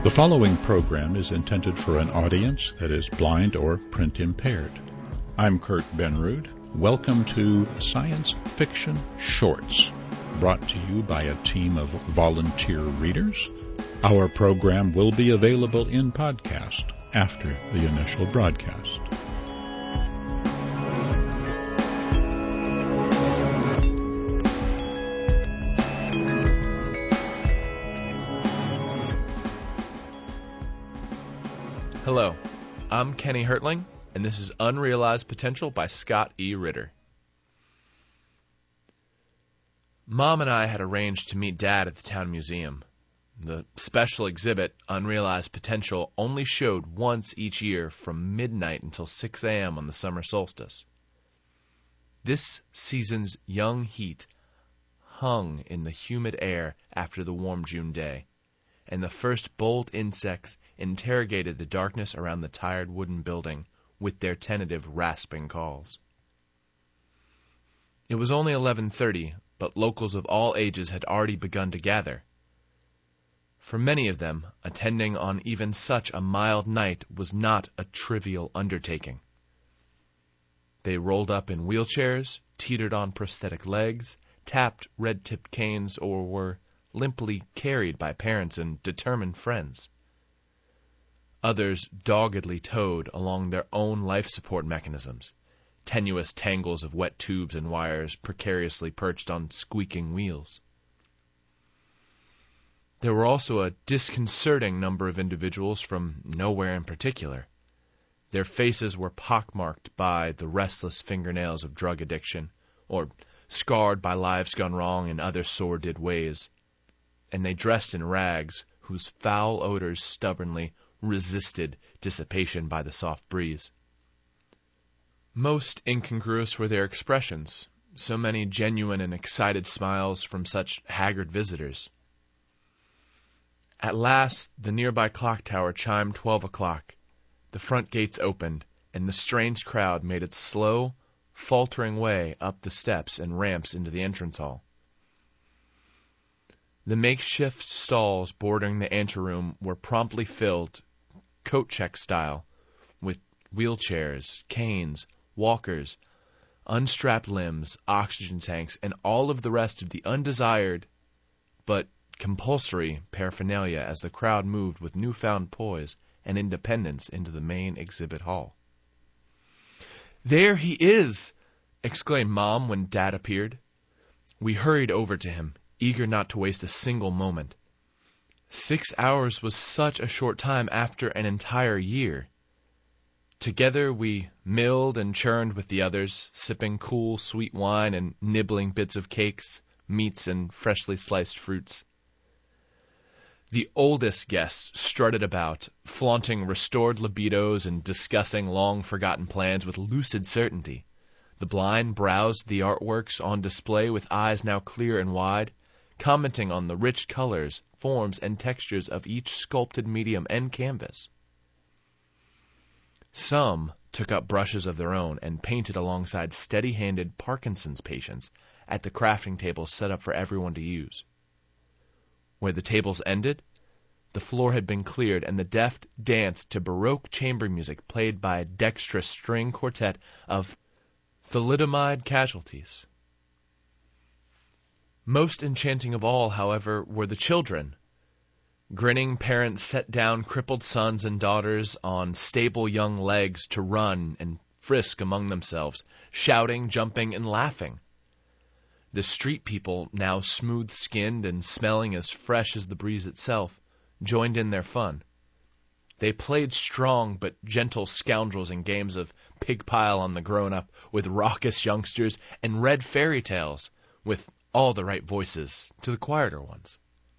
The following program is intended for an audience that is blind or print impaired. I'm Kurt Benrud. Welcome to Science Fiction Shorts, brought to you by a team of volunteer readers. Our program will be available in podcast after the initial broadcast. Hello, I'm Kenny Hertling, and this is Unrealized Potential by Scott E. Ritter. Mom and I had arranged to meet Dad at the town museum. The special exhibit, Unrealized Potential, only showed once each year from midnight until 6 a.m. on the summer solstice. This season's young heat hung in the humid air after the warm June day, and the first bold insects interrogated the darkness around the tired wooden building with their tentative rasping calls. It was only 11:30, but locals of all ages had already begun to gather. For many of them, attending on even such a mild night was not a trivial undertaking. They rolled up in wheelchairs, teetered on prosthetic legs, tapped red-tipped canes, or were limply carried by parents and determined friends. Others doggedly towed along their own life support mechanisms, tenuous tangles of wet tubes and wires precariously perched on squeaking wheels. There were also a disconcerting number of individuals from nowhere in particular. Their faces were pockmarked by the restless fingernails of drug addiction, or scarred by lives gone wrong in other sordid ways, and they dressed in rags whose foul odors stubbornly resisted dissipation by the soft breeze. Most incongruous were their expressions, so many genuine and excited smiles from such haggard visitors. At last, the nearby clock tower chimed 12 o'clock. The front gates opened, and the strange crowd made its slow, faltering way up the steps and ramps into the entrance hall. The makeshift stalls bordering the anteroom were promptly filled, coat check style, with wheelchairs, canes, walkers, unstrapped limbs, oxygen tanks, and all of the rest of the undesired but compulsory paraphernalia as the crowd moved with newfound poise and independence into the main exhibit hall. "There he is!" exclaimed Mom when Dad appeared. We hurried over to him, eager not to waste a single moment. 6 hours was such a short time after an entire year. Together we milled and churned with the others, sipping cool, sweet wine and nibbling bits of cakes, meats, and freshly sliced fruits. The oldest guests strutted about, flaunting restored libidos and discussing long-forgotten plans with lucid certainty. The blind browsed the artworks on display with eyes now clear and wide, commenting on the rich colors, forms, and textures of each sculpted medium and canvas. Some took up brushes of their own and painted alongside steady-handed Parkinson's patients at the crafting tables set up for everyone to use. Where the tables ended, the floor had been cleared, and the deft danced to Baroque chamber music played by a dexterous string quartet of thalidomide casualties. Most enchanting of all, however, were the children. Grinning parents set down crippled sons and daughters on stable young legs to run and frisk among themselves, shouting, jumping, and laughing. The street people, now smooth-skinned and smelling as fresh as the breeze itself, joined in their fun. They played strong but gentle scoundrels in games of pig-pile on the grown-up with raucous youngsters, and read fairy tales with all the right voices to the quieter ones.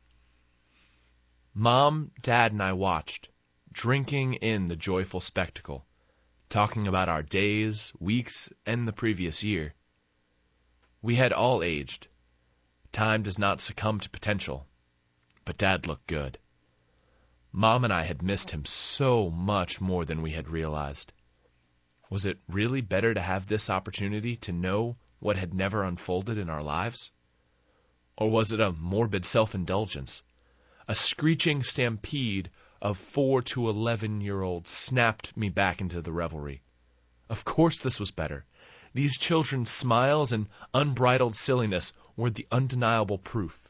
Mom, Dad, and I watched, drinking in the joyful spectacle, talking about our days, weeks, and the previous year. We had all aged. Time does not succumb to potential, but Dad looked good. Mom and I had missed him so much more than we had realized. Was it really better to have this opportunity to know what had never unfolded in our lives? Or was it a morbid self-indulgence, a screeching stampede of 4 to 11-year-olds snapped me back into the revelry. Of course this was better. These children's smiles and unbridled silliness were the undeniable proof.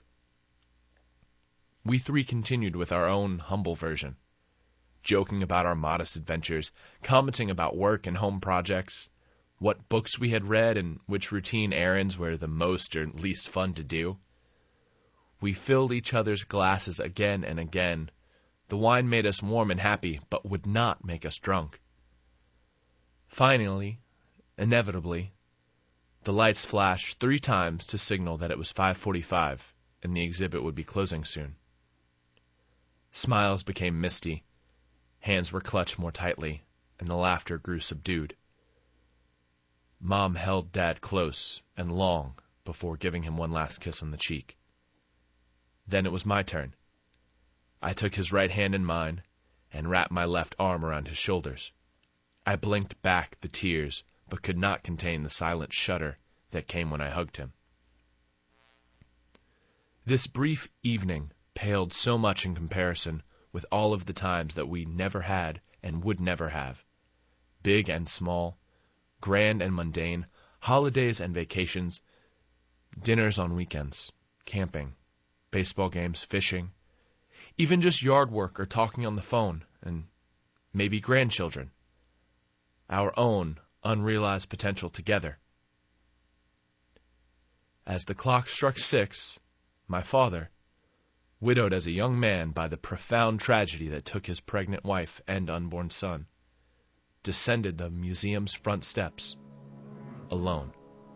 We three continued with our own humble version, joking about our modest adventures, commenting about work and home projects, what books we had read and which routine errands were the most or least fun to do. We filled each other's glasses again and again. The wine made us warm and happy, but would not make us drunk. Finally, inevitably, the lights flashed 3 times to signal that it was 5:45 and the exhibit would be closing soon. Smiles became misty, hands were clutched more tightly, and the laughter grew subdued. Mom held Dad close and long before giving him one last kiss on the cheek. Then it was my turn. I took his right hand in mine and wrapped my left arm around his shoulders. I blinked back the tears, but could not contain the silent shudder that came when I hugged him. This brief evening paled so much in comparison with all of the times that we never had and would never have, big and small, grand and mundane, holidays and vacations, dinners on weekends, camping, baseball games, fishing, even just yard work or talking on the phone, and maybe grandchildren. Our own unrealized potential together. As the clock struck 6, my father, widowed as a young man by the profound tragedy that took his pregnant wife and unborn son, descended the museum's front steps, alone.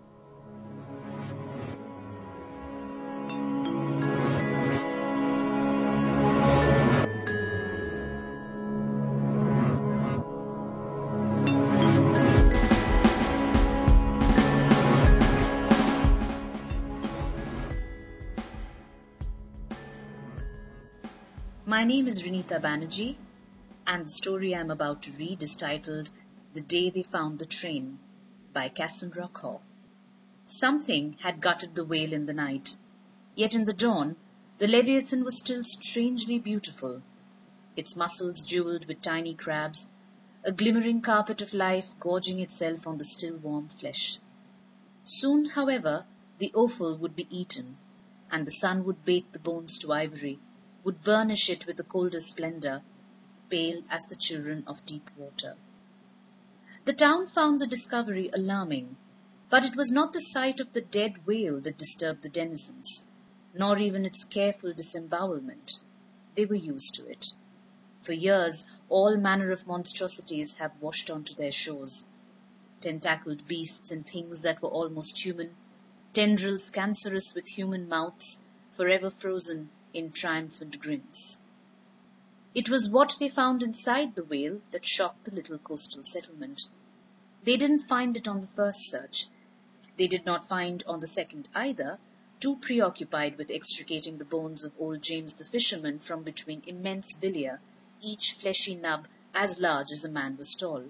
My name is Renita Banerjee, and the story I'm about to read is titled The Day They Found the Train by Cassandra Khaw. Something had gutted the whale in the night, yet in the dawn the Leviathan was still strangely beautiful, its muscles jeweled with tiny crabs, a glimmering carpet of life gorging itself on the still warm flesh. Soon, however, the offal would be eaten, and the sun would bake the bones to ivory, would burnish it with a colder splendor, pale as the children of deep water. The town found the discovery alarming, but it was not the sight of the dead whale that disturbed the denizens, nor even its careful disembowelment. They were used to it. For years, all manner of monstrosities have washed onto their shores. Tentacled beasts and things that were almost human, tendrils cancerous with human mouths, forever frozen in triumphant grins. It was what they found inside the whale that shocked the little coastal settlement. They didn't find it on the first search. They did not find on the second either, too preoccupied with extricating the bones of old James the fisherman from between immense villia, each fleshy nub as large as a man was tall.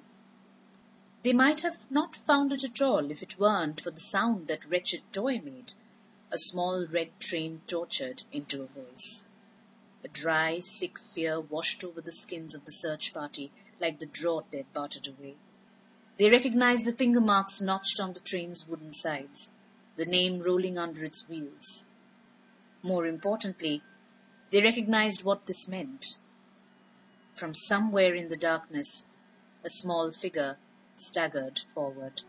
They might have not found it at all if it weren't for the sound that wretched toy made, a small red train tortured into a voice. A dry, sick fear washed over the skins of the search party like the draught they'd bartered away. They recognized the finger marks notched on the train's wooden sides, the name rolling under its wheels. More importantly, they recognized what this meant. From somewhere in the darkness, a small figure staggered forward.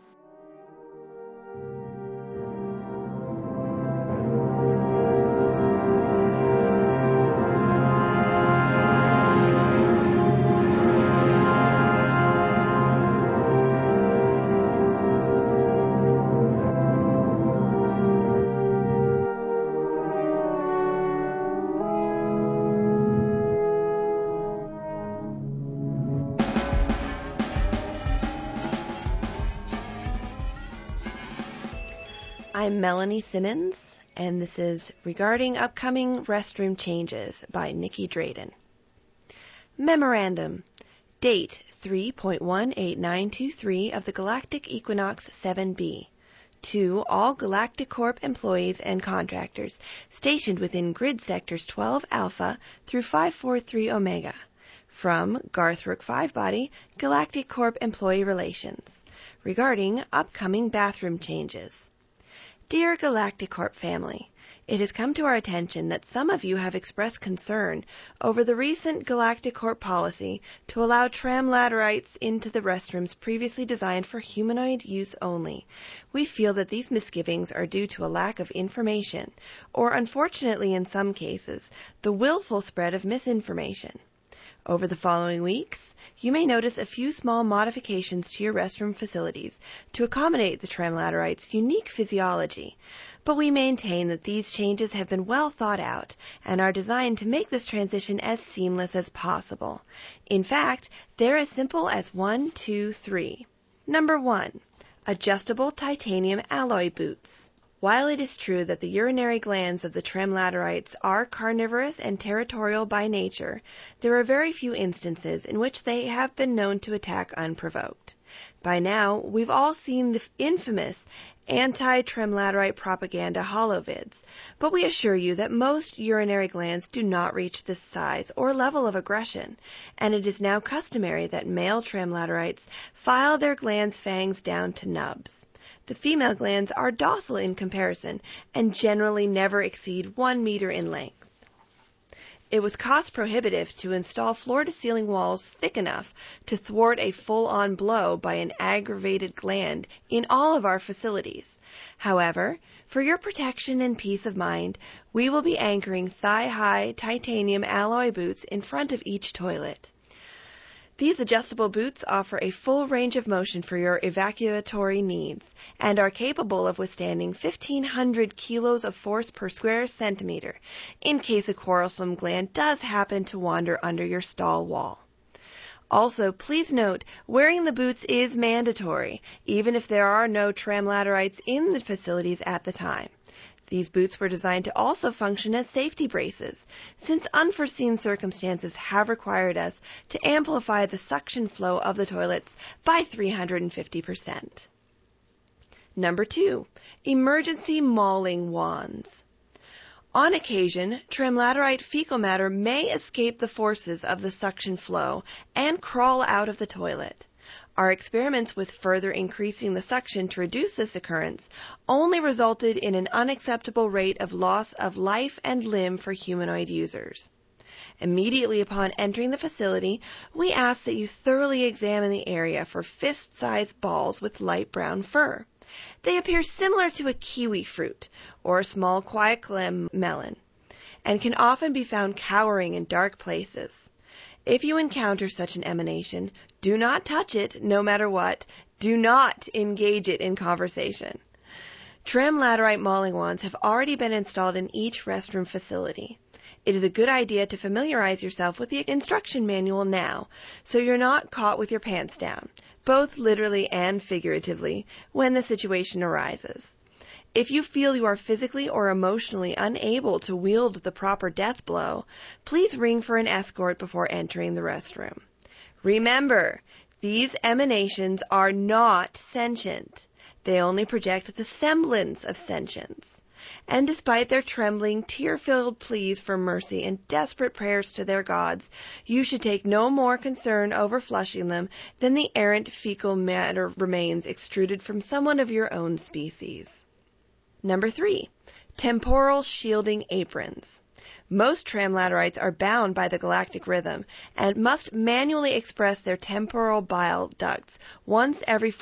I'm Melanie Simmons, and this is Regarding Upcoming Restroom Changes by Nikki Drayden. Memorandum. Date 3.18923 of the Galactic Equinox 7B. To all Galactic Corp employees and contractors stationed within grid sectors 12 Alpha through 543 Omega. from Garthrook 5-Body, Galactic Corp Employee Relations, regarding upcoming bathroom changes. Dear Galactic Corp family, it has come to our attention that some of you have expressed concern over the recent Galactic Corp policy to allow tramlaterites into the restrooms previously designed for humanoid use only. We feel that these misgivings are due to a lack of information, or unfortunately in some cases, the willful spread of misinformation. Over the following weeks, you may notice a few small modifications to your restroom facilities to accommodate the tramlaterites' unique physiology, but we maintain that these changes have been well thought out and are designed to make this transition as seamless as possible. In fact, they're as simple as 1, 2, 3. Number 1. Adjustable titanium alloy boots. While it is true that the urinary glands of the tramlaterites are carnivorous and territorial by nature, there are very few instances in which they have been known to attack unprovoked. By now, we've all seen the infamous anti-tramlaterite propaganda holovids, but we assure you that most urinary glands do not reach this size or level of aggression, and it is now customary that male tramlaterites file their glands' fangs down to nubs. The female glands are docile in comparison and generally never exceed 1 meter in length. It was cost prohibitive to install floor-to-ceiling walls thick enough to thwart a full-on blow by an aggravated gland in all of our facilities. However, for your protection and peace of mind, we will be anchoring thigh-high titanium alloy boots in front of each toilet. These adjustable boots offer a full range of motion for your evacuatory needs and are capable of withstanding 1,500 kilos of force per square centimeter in case a quarrelsome gland does happen to wander under your stall wall. Also, please note, wearing the boots is mandatory, even if there are no tramlaterites in the facilities at the time. These boots were designed to also function as safety braces, since unforeseen circumstances have required us to amplify the suction flow of the toilets by 350%. Number 2. Emergency mauling wands. On occasion, tramlaterite fecal matter may escape the forces of the suction flow and crawl out of the toilet. Our experiments with further increasing the suction to reduce this occurrence only resulted in an unacceptable rate of loss of life and limb for humanoid users. Immediately upon entering the facility, we ask that you thoroughly examine the area for fist-sized balls with light brown fur. They appear similar to a kiwi fruit or a small quiet melon, and can often be found cowering in dark places. If you encounter such an emanation, do not touch it, no matter what. Do not engage it in conversation. Tramlaterite mauling wands have already been installed in each restroom facility. It is a good idea to familiarize yourself with the instruction manual now, so you're not caught with your pants down, both literally and figuratively, when the situation arises. If you feel you are physically or emotionally unable to wield the proper death blow, please ring for an escort before entering the restroom. Remember, these emanations are not sentient. They only project the semblance of sentience. And despite their trembling, tear-filled pleas for mercy and desperate prayers to their gods, you should take no more concern over flushing them than the errant fecal matter remains extruded from someone of your own species. Number 3. Temporal shielding aprons. Most tramlaterites are bound by the galactic rhythm and must manually express their temporal bile ducts once every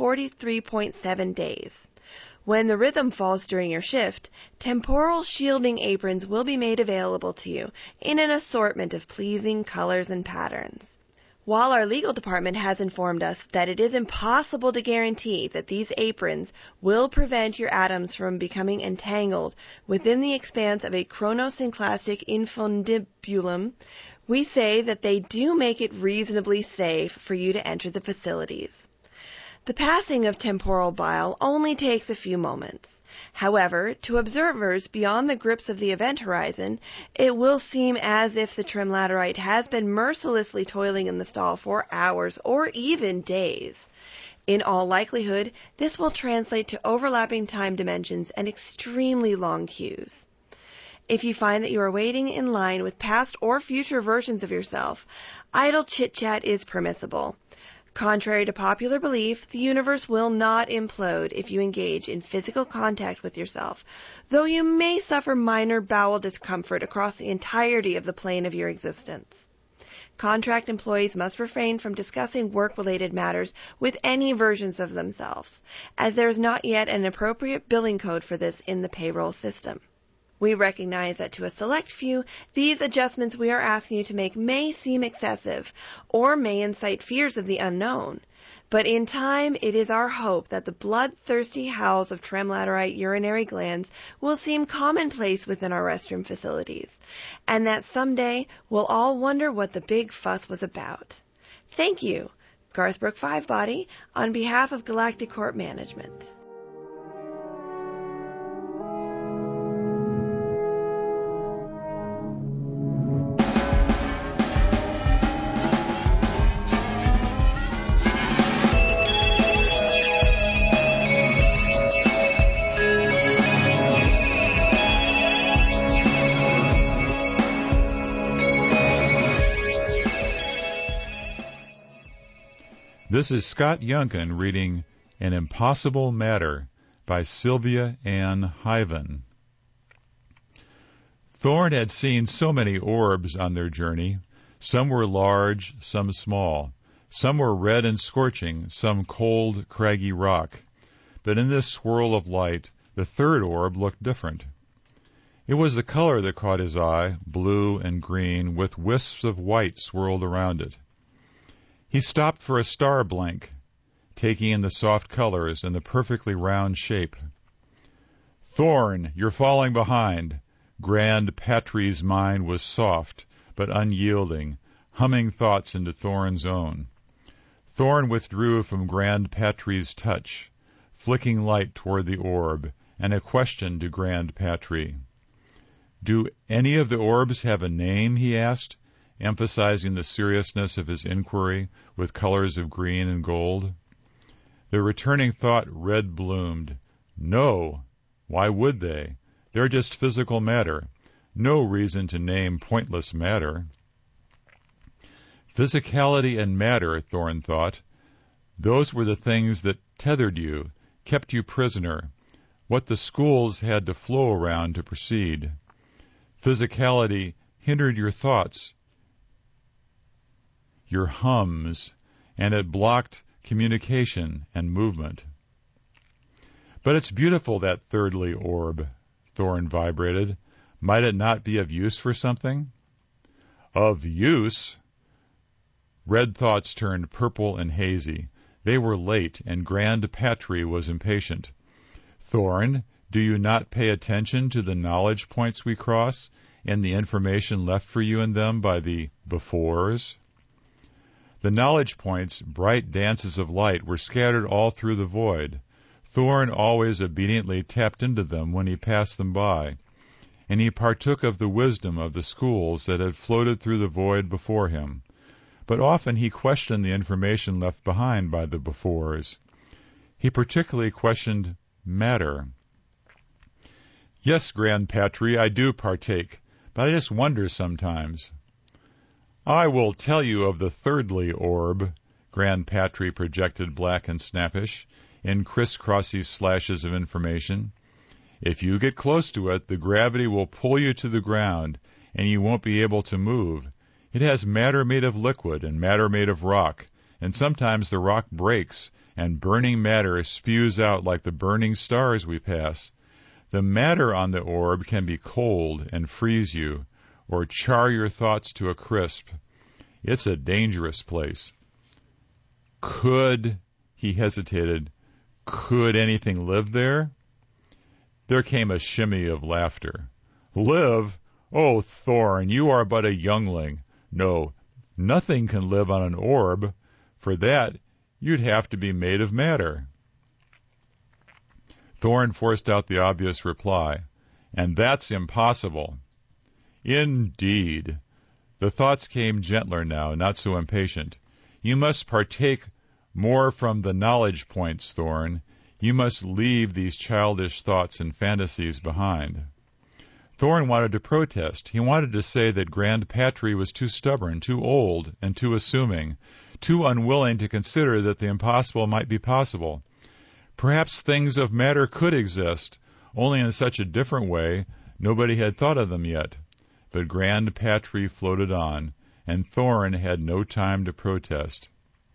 43.7 days. When the rhythm falls during your shift, temporal shielding aprons will be made available to you in an assortment of pleasing colors and patterns. While our legal department has informed us that it is impossible to guarantee that these aprons will prevent your atoms from becoming entangled within the expanse of a chronosynclastic infundibulum, we say that they do make it reasonably safe for you to enter the facilities. The passing of temporal bile only takes a few moments. However, to observers beyond the grips of the event horizon, it will seem as if the tramlaterite has been mercilessly toiling in the stall for hours or even days. In all likelihood, this will translate to overlapping time dimensions and extremely long queues. If you find that you are waiting in line with past or future versions of yourself, idle chit-chat is permissible. Contrary to popular belief, the universe will not implode if you engage in physical contact with yourself, though you may suffer minor bowel discomfort across the entirety of the plane of your existence. Contract employees must refrain from discussing work-related matters with any versions of themselves, as there is not yet an appropriate billing code for this in the payroll system. We recognize that to a select few, these adjustments we are asking you to make may seem excessive or may incite fears of the unknown. But in time, it is our hope that the bloodthirsty howls of tremlaterite urinary glands will seem commonplace within our restroom facilities, and that someday we'll all wonder what the big fuss was about. Thank you, Garth Brooke Fivebody, on behalf of Galactic Corp Management. This is Scott Yunkin reading An Impossible Matter by Sylvia Ann Hyven. Thorn had seen so many orbs on their journey. Some were large, some small. Some were red and scorching, some cold, craggy rock. But in this swirl of light, the third orb looked different. It was the color that caught his eye, blue and green, with wisps of white swirled around it. He stopped for a star blink, taking in the soft colors and the perfectly round shape. Thorn, you're falling behind. Grand Patri's mind was soft, but unyielding, humming thoughts into Thorn's own. Thorn withdrew from Grand Patri's touch, flicking light toward the orb, and a question to Grand Patri. Do any of the orbs have a name, he asked, emphasizing the seriousness of his inquiry with colors of green and gold. The returning thought red bloomed. No, why would they? They're just physical matter. No reason to name pointless matter. Physicality and matter, Thorn thought. Those were the things that tethered you, kept you prisoner, what the schools had to flow around to proceed. Physicality hindered your thoughts, your hums, and it blocked communication and movement. But it's beautiful, that thirdly orb, Thorn vibrated. Might it not be of use for something? Of use? Red thoughts turned purple and hazy. They were late, and Grand Patri was impatient. Thorn, do you not pay attention to the knowledge points we cross, and the information left for you in them by the befores? The knowledge points, bright dances of light, were scattered all through the void. Thorn always obediently tapped into them when he passed them by, and he partook of the wisdom of the schools that had floated through the void before him. But often he questioned the information left behind by the befores. He particularly questioned matter. Yes, Grand Patri, I do partake, but I just wonder sometimes. I will tell you of the thirdly orb, Grand Patri projected black and snappish, in criss-crossy slashes of information. If you get close to it, the gravity will pull you to the ground, and you won't be able to move. It has matter made of liquid and matter made of rock, and sometimes the rock breaks, and burning matter spews out like the burning stars we pass. The matter on the orb can be cold and freeze you, or char your thoughts to a crisp. It's a dangerous place. He hesitated, could anything live there? There came a shimmy of laughter. Live? Oh, Thorn, you are but a youngling. No, nothing can live on an orb. For that, you'd have to be made of matter. Thorn forced out the obvious reply. And that's impossible. Indeed. The thoughts came gentler now, not so impatient. You must partake more from the knowledge points, Thorn. You must leave these childish thoughts and fantasies behind. Thorin wanted to protest. He wanted to say that Grand Patry was too stubborn, too old, and too assuming, too unwilling to consider that the impossible might be possible. Perhaps things of matter could exist, only in such a different way nobody had thought of them yet. But Grand Patry floated on, and Thorin had no time to protest.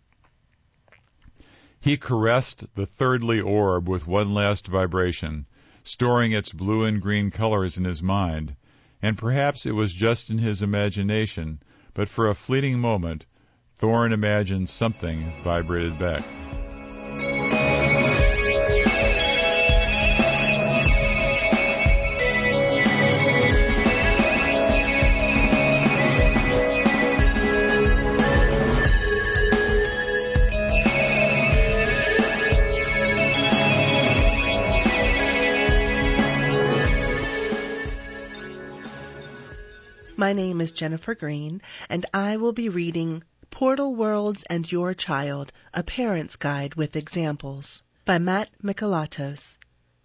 He caressed the thirdly orb with one last vibration, storing its blue and green colors in his mind, and perhaps it was just in his imagination, but for a fleeting moment, Thorin imagined something vibrated back. My name is Jennifer Green, and I will be reading Portal Worlds and Your Child, A Parent's Guide with Examples by Matt Mikalatos.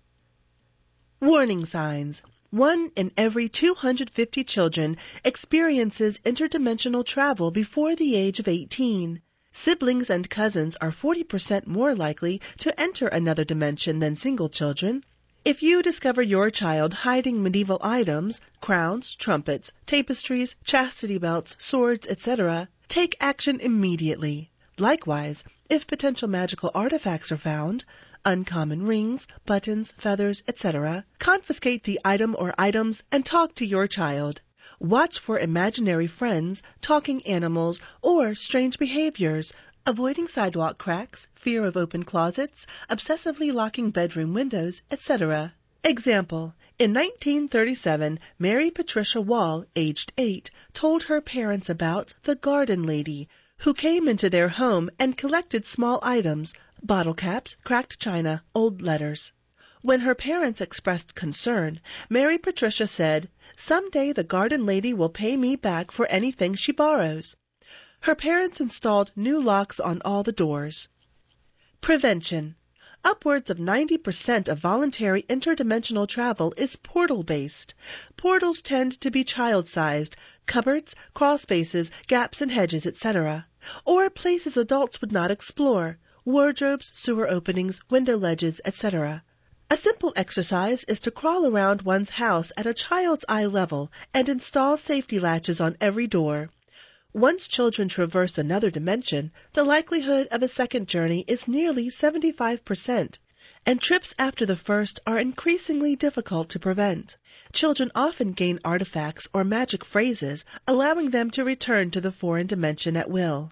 Warning signs. 1 in every 250 children experiences interdimensional travel before the age of 18. Siblings and cousins are 40% more likely to enter another dimension than single children. If you discover your child hiding medieval items, crowns, trumpets, tapestries, chastity belts, swords, etc., take action immediately. Likewise, if potential magical artifacts are found, uncommon rings, buttons, feathers, etc., confiscate the item or items and talk to your child. Watch for imaginary friends, talking animals, or strange behaviors, avoiding sidewalk cracks, fear of open closets, obsessively locking bedroom windows, etc. Example: in 1937, Mary Patricia Wall, aged 8, told her parents about the Garden Lady, who came into their home and collected small items, bottle caps, cracked china, old letters. When her parents expressed concern, Mary Patricia said, "Someday the Garden Lady will pay me back for anything she borrows." Her parents installed new locks on all the doors. Prevention. Upwards of 90% of voluntary interdimensional travel is portal-based. Portals tend to be child-sized, cupboards, crawl spaces, gaps in hedges, etc., or places adults would not explore, wardrobes, sewer openings, window ledges, etc. A simple exercise is to crawl around one's house at a child's eye level and install safety latches on every door. Once children traverse another dimension, the likelihood of a second journey is nearly 75%, and trips after the first are increasingly difficult to prevent. Children often gain artifacts or magic phrases, allowing them to return to the foreign dimension at will.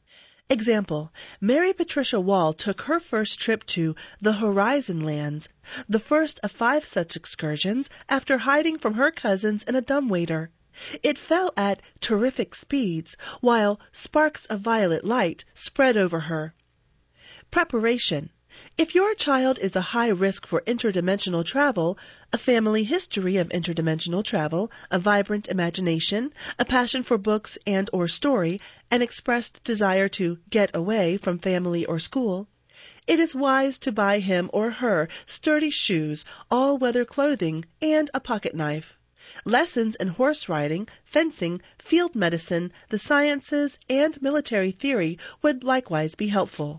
Example: Mary Patricia Wall took her first trip to the Horizon Lands, the first of 5 such excursions, after hiding from her cousins in a dumbwaiter. It fell at terrific speeds, while sparks of violet light spread over her. Preparation. If your child is a high risk for interdimensional travel, a family history of interdimensional travel, a vibrant imagination, a passion for books and or story, an expressed desire to get away from family or school, it is wise to buy him or her sturdy shoes, all-weather clothing, and a pocket knife. Lessons in horse riding, fencing, field medicine, the sciences, and military theory would likewise be helpful.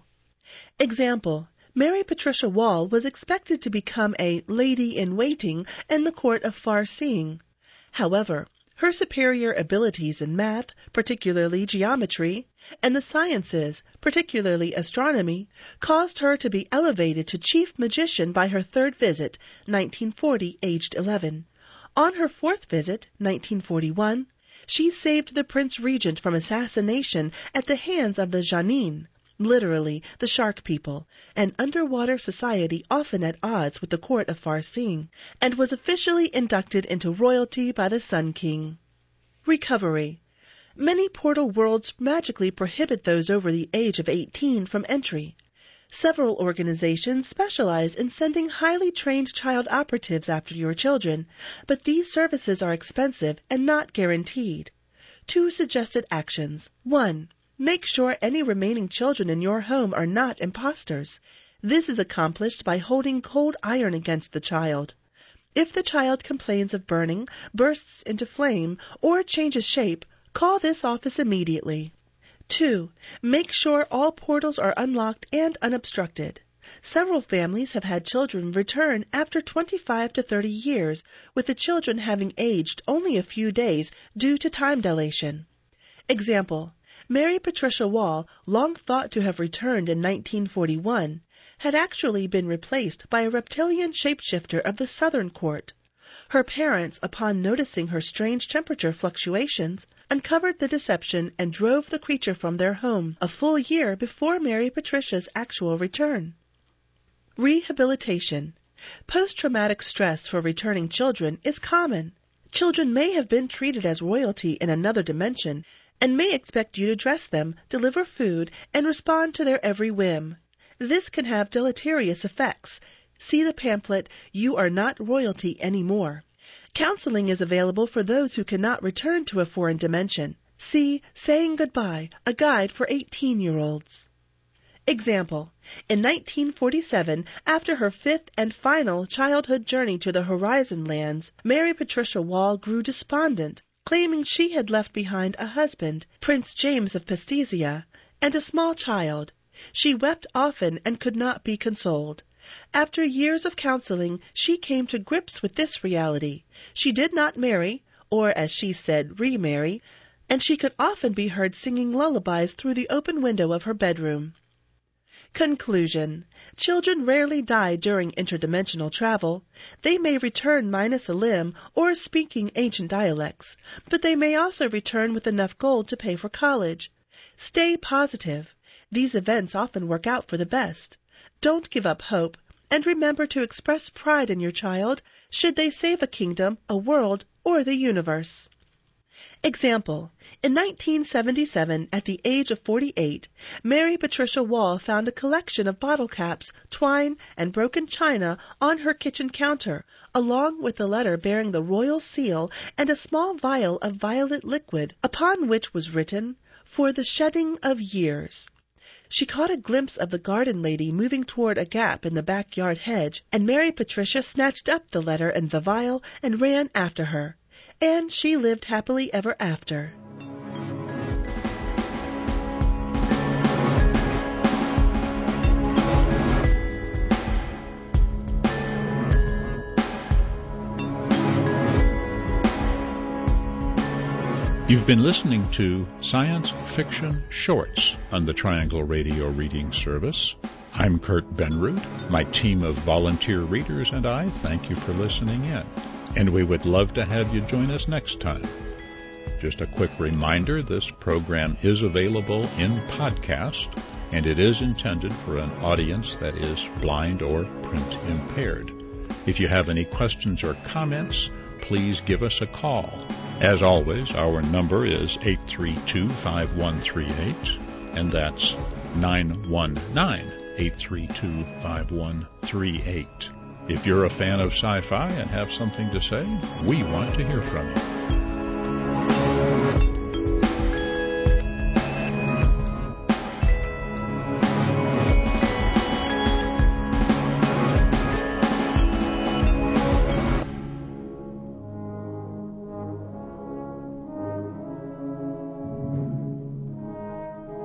Example: Mary Patricia Wall was expected to become a lady-in-waiting in the court of far-seeing. However, her superior abilities in math, particularly geometry, and the sciences, particularly astronomy, caused her to be elevated to chief magician by her 3rd visit, 1940, aged 11. On her 4th visit, 1941, she saved the Prince Regent from assassination at the hands of the Janine, literally the shark people, an underwater society often at odds with the court of far-seeing, and was officially inducted into royalty by the Sun King. Recovery. Many portal worlds magically prohibit those over the age of 18 from entry. Several organizations specialize in sending highly trained child operatives after your children, but these services are expensive and not guaranteed. 2 suggested actions. 1. Make sure any remaining children in your home are not imposters. This is accomplished by holding cold iron against the child. If the child complains of burning, bursts into flame, or changes shape, call this office immediately. 2. Make sure all portals are unlocked and unobstructed. Several families have had children return after 25 to 30 years, with the children having aged only a few days due to time dilation. Example: Mary Patricia Wall, long thought to have returned in 1941, had actually been replaced by a reptilian shapeshifter of the Southern Court. Her parents, upon noticing her strange temperature fluctuations, uncovered the deception and drove the creature from their home a full year before Mary Patricia's actual return. Rehabilitation. Post-traumatic stress for returning children is common. Children may have been treated as royalty in another dimension and may expect you to dress them, deliver food, and respond to their every whim. This can have deleterious effects. See the pamphlet, You Are Not Royalty Anymore. Counseling is available for those who cannot return to a foreign dimension. See Saying Goodbye, a guide for 18-year-olds. Example: in 1947, after her fifth and final childhood journey to the Horizon Lands, Mary Patricia Wall grew despondent, claiming she had left behind a husband, Prince James of Pastizia, and a small child. She wept often and could not be consoled. After years of counseling, she came to grips with this reality. She did not marry, or as she said, remarry, and she could often be heard singing lullabies through the open window of her bedroom. Conclusion. Children rarely die during interdimensional travel. They may return minus a limb or speaking ancient dialects, but they may also return with enough gold to pay for college. Stay positive. These events often work out for the best. Don't give up hope, and remember to express pride in your child should they save a kingdom, a world, or the universe. Example: in 1977, at the age of 48, Mary Patricia Wall found a collection of bottle caps, twine, and broken china on her kitchen counter, along with a letter bearing the royal seal and a small vial of violet liquid, upon which was written, "For the shedding of years." She caught a glimpse of the garden lady moving toward a gap in the backyard hedge, and Mary Patricia snatched up the letter and the vial and ran after her. And she lived happily ever after. You've been listening to Science Fiction Shorts on the Triangle Radio Reading Service. I'm Kurt Benrud. My team of volunteer readers and I thank you for listening in, and we would love to have you join us next time. Just a quick reminder, this program is available in podcast, and it is intended for an audience that is blind or print impaired. If you have any questions or comments, please give us a call. As always, our number is 832-5138, and that's 919-832-5138. If you're a fan of sci-fi and have something to say, we want to hear from you.